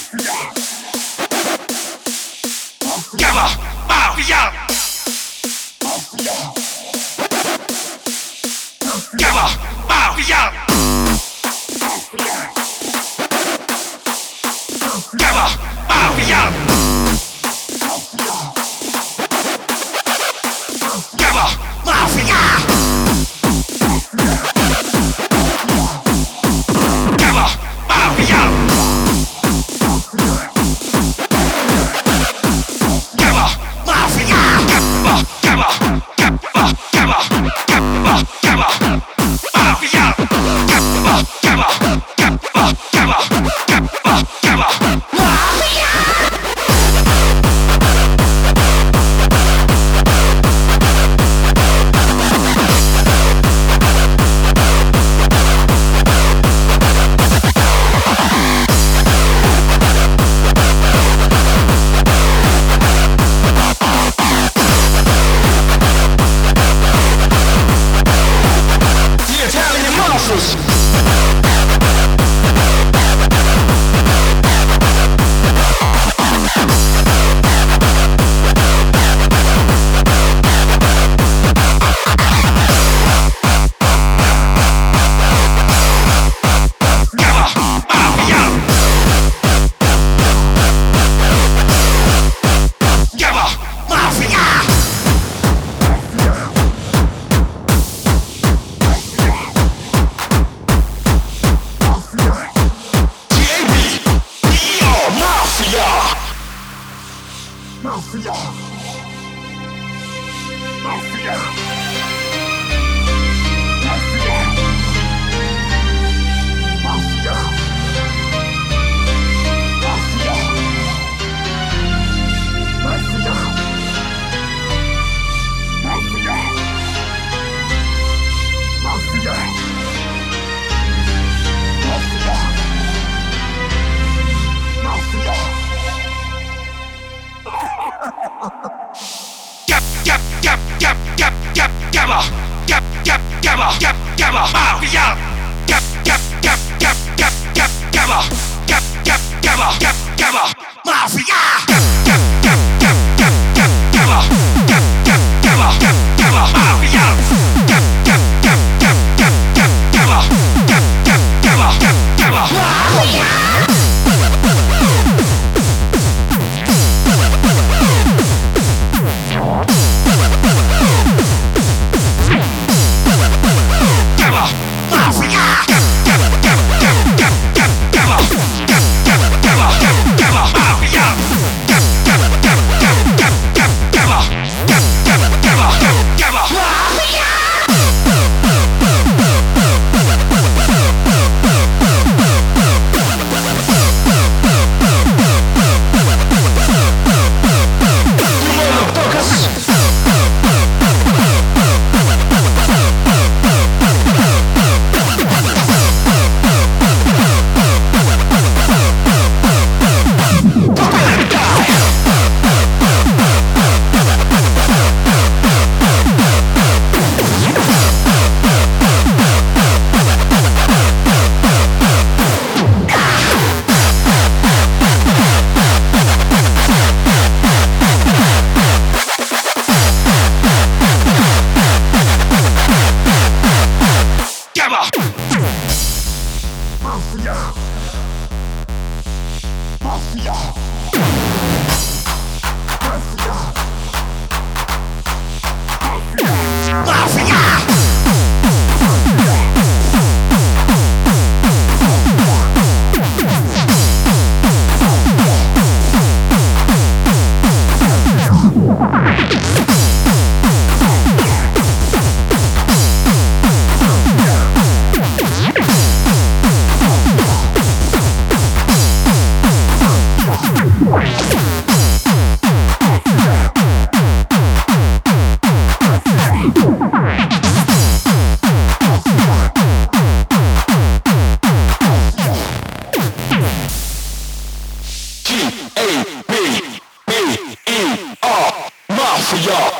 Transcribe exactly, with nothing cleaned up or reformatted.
Gamma Mafia. Gamma Mafia. Gamma Mafia. Gamma Mafia. Gamma Mafia. Mafia! Mafia! Mafia! Mafia! Mafia! Mafia! Mafia! Mafia! Mafia! Mafia! Gab, gab, gab, gab, gab, gab, gabba, gab, gab, gabba, gab, gabba, Mafia, gab, gab, gab, gab, gab, gab, gabba, gab, gab, gabba, gab, gabba, Mafia, gab, gab, gab, gab, gab, gab, gabba, gab, gab, gabba, gab, gabba, Mafia, gab, gab, gab, gab, gab, gab, gabba, gab, gab, gabba, gab, gabba, Mafia. G A B B E R Mafia.